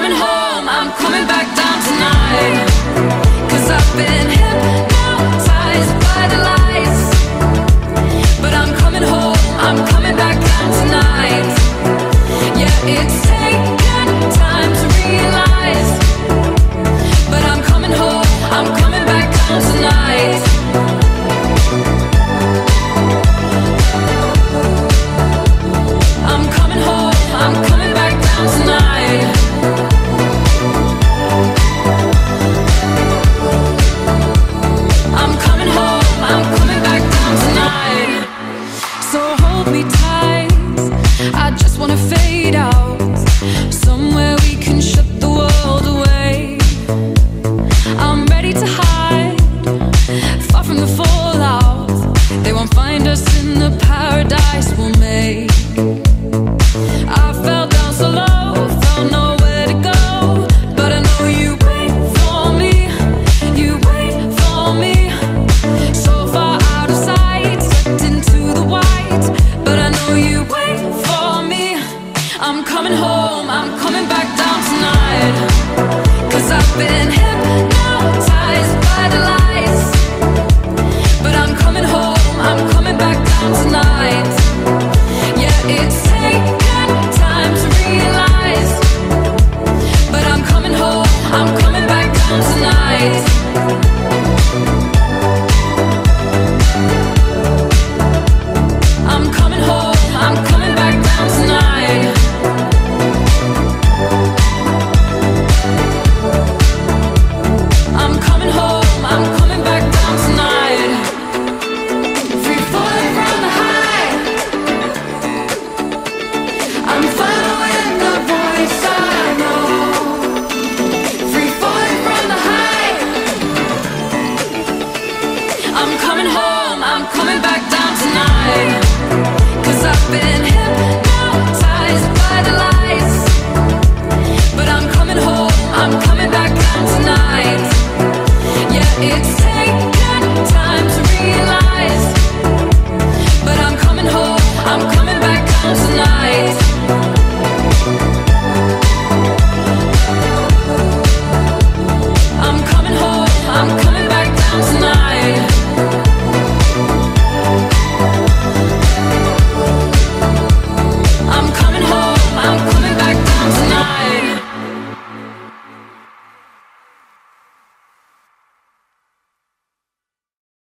coming home, I'm coming back down tonight. 'Cause I've been hypnotized by the lights. But I'm coming home, I'm coming back down tonight. Yeah, it's taken time to realize. But I'm coming home, I'm coming back down tonight. I'm coming home, I'm coming back down tonight. I'm coming home, I'm coming back down tonight. So hold me tight, I just wanna fade out. Somewhere we can shut the world away. I'm ready to hide, far from the fallout. They won't find us in the paradise we'll make. I fell down so low, felt nowhere to go. But I know you wait for me, you wait for me. So far out of sight, stepped into the white. But I know you wait for me. I'm coming home, I'm coming back down tonight. 'Cause I've been hypnotized